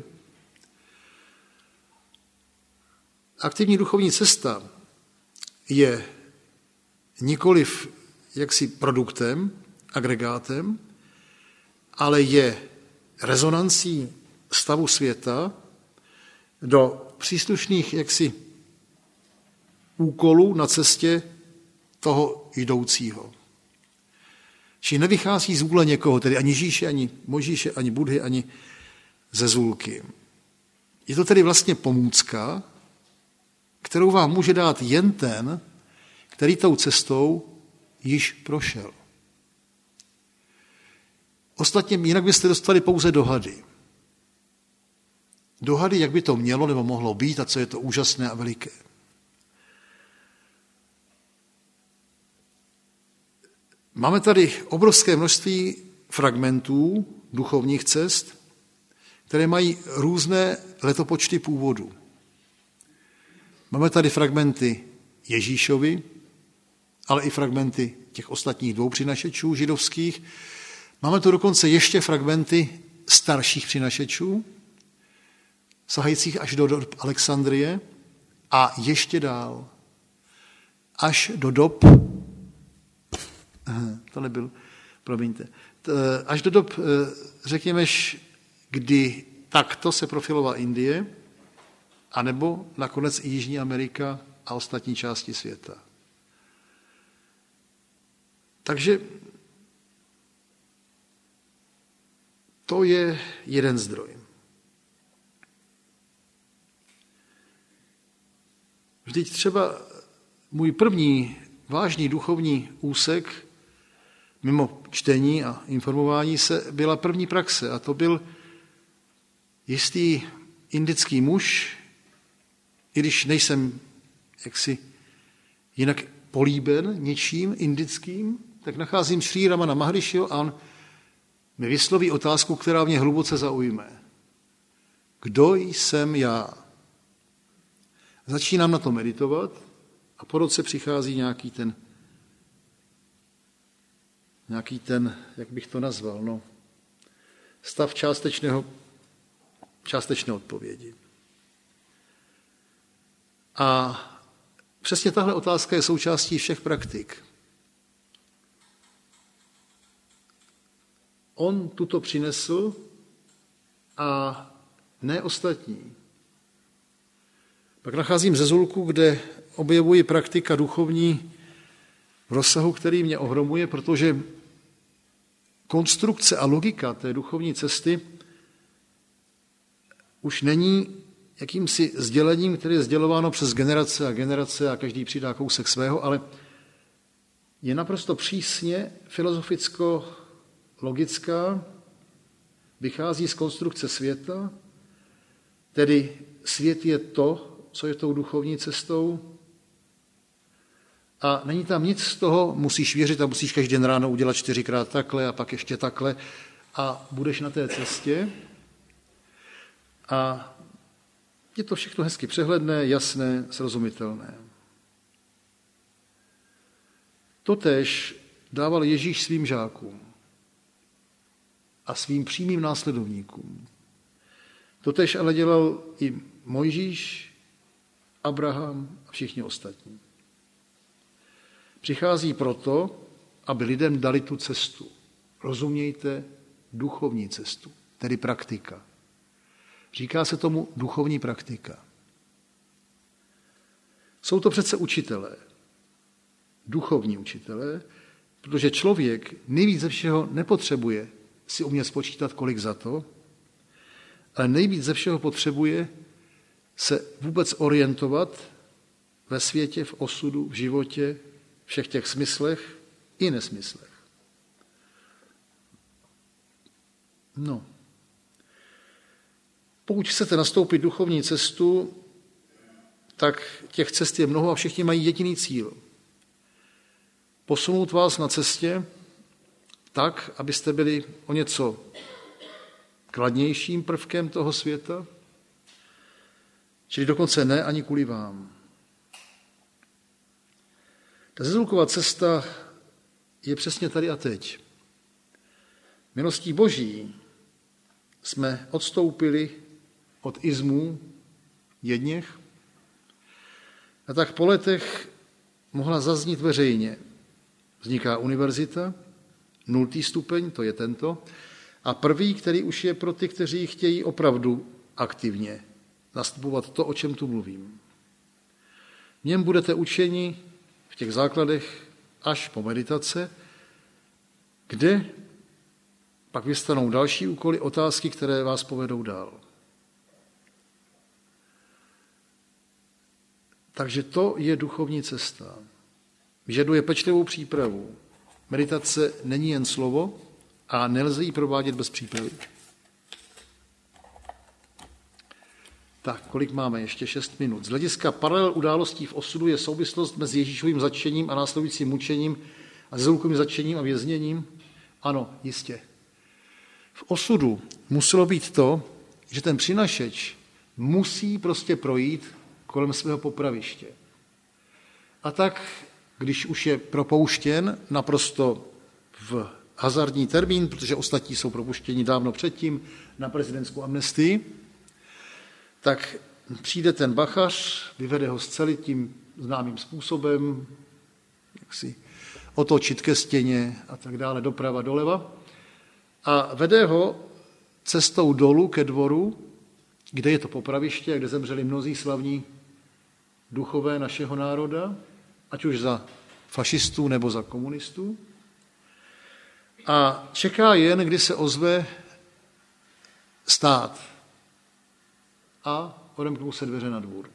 Aktivní duchovní cesta je nikoliv jaksi produktem, agregátem, ale je rezonancí stavu světa do příslušných jaksi úkolů na cestě toho jdoucího. Či nevychází z vůle někoho, tedy ani Ježíše, ani Mojžíše, ani Budhy, ani Zezulky. Je to tedy vlastně pomůcka, kterou vám může dát jen ten, který tou cestou již prošel. Ostatně jinak byste dostali pouze dohady. Dohady, jak by to mělo nebo mohlo být a co je to úžasné a veliké. Máme tady obrovské množství fragmentů duchovních cest, které mají různé letopočty původu. Máme tady fragmenty Ježíšovi, ale i fragmenty těch ostatních dvou přinašečů židovských. Máme tu dokonce ještě fragmenty starších přinašečů, sahajících až do dob Alexandrie a ještě dál, až do dob, až do dob, řekněme, kdy takto se profilovala Indie, anebo nakonec i Jižní Amerika a ostatní části světa. Takže to je jeden zdroj. Vždyť třeba můj první vážný duchovní úsek, mimo čtení a informování se, byla první praxe. A to byl jistý indický muž, i když nejsem jaksi jinak políben něčím indickým, tak nacházím Srí Ramana Maharišiho a on mi vysloví otázku, která mě hluboce zaujme. Kdo jsem já? Začínám na to meditovat a po roce přichází nějaký ten, jak bych to nazval, stav částečné odpovědi. A přesně tahle otázka je součástí všech praktik. On tuto přinesl a ne ostatní. Pak nacházím zezulku, kde objevuji praktika duchovní v rozsahu, který mě ohromuje, protože konstrukce a logika té duchovní cesty už není jakýmsi sdělením, které je sdělováno přes generace a každý přidá kousek svého, ale je naprosto přísně filozoficko-logická, vychází z konstrukce světa, tedy svět je to, co je tou duchovní cestou, a není tam nic z toho, musíš věřit a musíš každý den ráno udělat 4krát takhle a pak ještě takhle a budeš na té cestě. A je to všechno hezky přehledné, jasné, srozumitelné. Totéž dával Ježíš svým žákům a svým přímým následovníkům. Totéž ale dělal i Mojžíš, Abraham a všichni ostatní. Přichází proto, aby lidem dali tu cestu. Rozumějte, duchovní cestu, tedy praktika. Říká se tomu duchovní praktika. Jsou to přece učitelé, duchovní učitelé, protože člověk nejvíc ze všeho nepotřebuje si umět spočítat, kolik za to, ale nejvíc ze všeho potřebuje se vůbec orientovat ve světě, v osudu, v životě, všech těch smyslech i nesmyslech. Pokud chcete nastoupit duchovní cestu, tak těch cest je mnoho a všichni mají jediný cíl. Posunout vás na cestě tak, abyste byli o něco kladnějším prvkem toho světa, čili dokonce ne ani kvůli vám. Ta zezulková cesta je přesně tady a teď. Milostí Boží jsme odstoupili od izmů jedněch a tak po letech mohla zaznít veřejně. Vzniká univerzita, 0. stupeň, to je tento, a prvý, který už je pro ty, kteří chtějí opravdu aktivně nastupovat to, o čem tu mluvím. V něm budete učeni v těch základech až po meditace, kde pak vystanou další úkoly, otázky, které vás povedou dál. Takže to je duchovní cesta. Vyžaduje pečlivou přípravu. Meditace není jen slovo a nelze ji provádět bez přípravy. Tak, kolik máme? Ještě 6 minut. Z hlediska paralel událostí v osudu je souvislost mezi Ježíšovým zatčením a následujícím mučením a zezulkovým zatčením a vězněním? Ano, jistě. V osudu muselo být to, že ten přinašeč musí prostě projít kolem svého popraviště. A tak, když už je propouštěn naprosto v hazardní termín, protože ostatní jsou propuštěni dávno předtím na prezidentskou amnestii, tak přijde ten bachař, vyvede ho z cely tím známým způsobem, jak si otočit ke stěně a tak dále, doprava, doleva, a vede ho cestou dolů ke dvoru, kde je to popraviště, kde zemřeli mnozí slavní duchové našeho národa, ať už za fašistů nebo za komunistů. a čeká jen, kdy se ozve stát a odemknou se dveře na dvůr.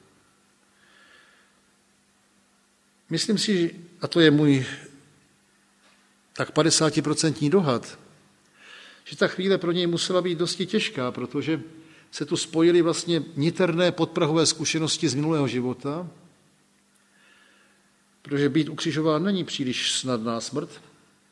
Myslím si, a to je můj tak 50% dohad, že ta chvíle pro něj musela být dosti těžká, protože se tu spojily vlastně niterné podprahové zkušenosti z minulého života, protože být ukřižován není příliš snadná smrt,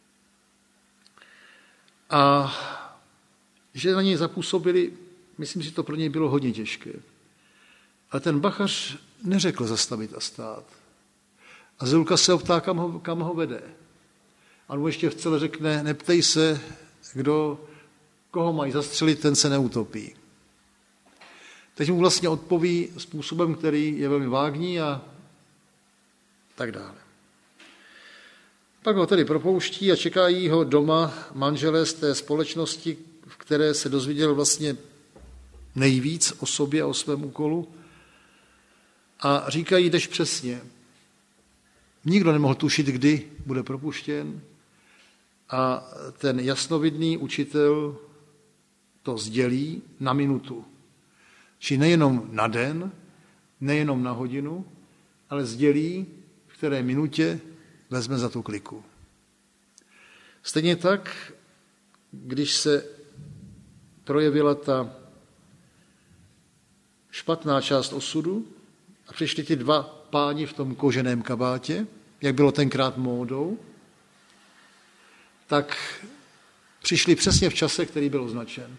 a že na něj zapůsobili, myslím si, to pro něj bylo hodně těžké. Ale ten bachař neřekl zastavit a stát. A Zilka se optá, kam ho vede. A on mu ještě vcele řekne, neptej se, koho mají zastřelit, ten se neutopí. Teď mu vlastně odpoví způsobem, který je velmi vágní a tak dále. Pak ho tedy propouští a čekají ho doma manželé z té společnosti, v které se dozvěděl vlastně nejvíc o sobě a o svém úkolu. A říkají, jdeš přesně. Nikdo nemohl tušit, kdy bude propuštěn. A ten jasnovidný učitel to sdělí na minutu. Či nejenom na den, nejenom na hodinu, ale sdělí, v které minutě vezme za tu kliku. Stejně tak, když se projevila ta špatná část osudu a přišli ty dva páni v tom koženém kabátě, jak bylo tenkrát módou, tak přišli přesně v čase, který byl označen.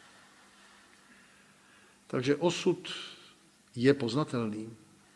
Takže osud je poznatelný.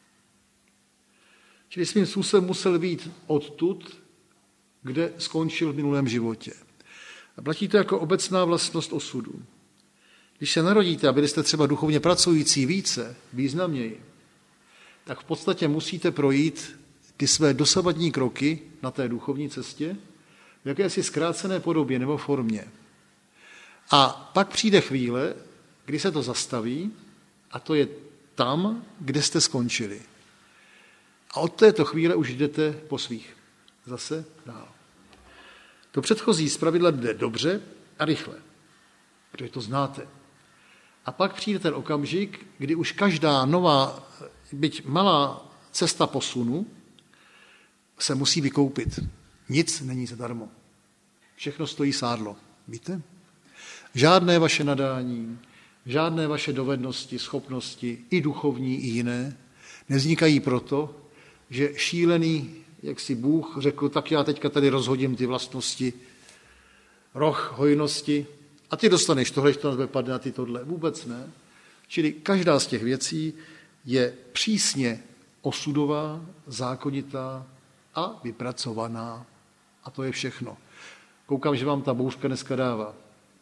Čili svým způsobem musel být odtud, kde skončil v minulém životě. A platí to jako obecná vlastnost osudu. Když se narodíte a byli jste třeba duchovně pracující více, významněji, tak v podstatě musíte projít ty své dosavadní kroky na té duchovní cestě v jakési zkrácené podobě nebo formě. A pak přijde chvíle, kdy se to zastaví, a to je tam, kde jste skončili. A od této chvíle už jdete po svých. Zase dál. To předchozí zpravidla jde dobře a rychle, protože to znáte. A pak přijde ten okamžik, kdy už každá nová, byť malá cesta posunu se musí vykoupit. Nic není zadarmo. Všechno stojí sádlo. Víte? Žádné vaše nadání, žádné vaše dovednosti, schopnosti, i duchovní, i jiné, nevznikají proto, že šílený, jak si Bůh řekl, tak já teďka tady rozhodím ty vlastnosti, roh hojnosti a ty dostaneš tohle, to nás padne a ty tohle. Vůbec ne. Čili každá z těch věcí je přísně osudová, zákonitá a vypracovaná. A to je všechno. Koukám, že vám ta bouřka dneska dává.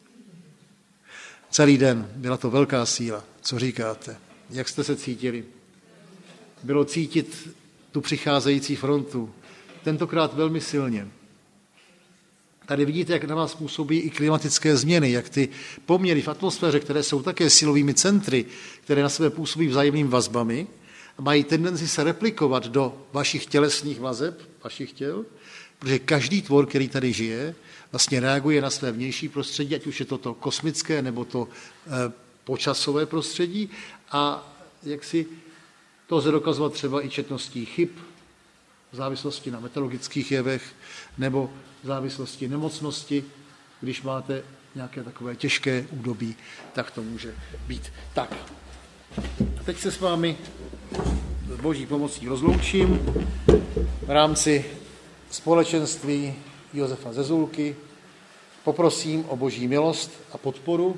Celý den byla to velká síla. Co říkáte? Jak jste se cítili? Bylo cítit tu přicházející frontu. Tentokrát velmi silně. Tady vidíte, jak na vás působí i klimatické změny, jak ty poměry v atmosféře, které jsou také silovými centry, které na sebe působí vzájemnými vazbami, mají tendenci se replikovat do vašich tělesných vazeb, vašich těl, protože každý tvor, který tady žije, vlastně reaguje na své vnější prostředí, ať už je to kosmické nebo to počasové prostředí, a jak si to lze dokazovat třeba i četností chyb, v závislosti na meteorologických jevech nebo v závislosti nemocnosti. Když máte nějaké takové těžké údobí, tak to může být tak. Teď se s vámi s Boží pomocí rozloučím v rámci společenství Josefa ze Zulky. Poprosím o Boží milost a podporu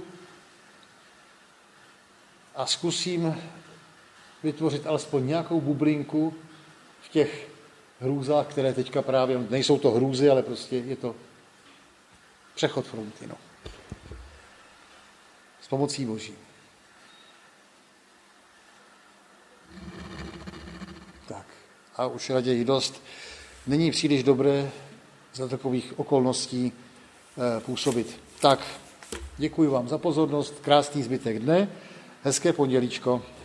a zkusím vytvořit alespoň nějakou bublinku v těch hrůzách, které teďka právě, nejsou to hrůzy, ale prostě je to přechod fronty. No. S pomocí Boží. Tak. A už raději dost. Není příliš dobré za takových okolností působit. Tak, děkuji vám za pozornost, krásný zbytek dne, hezké pondělíčko.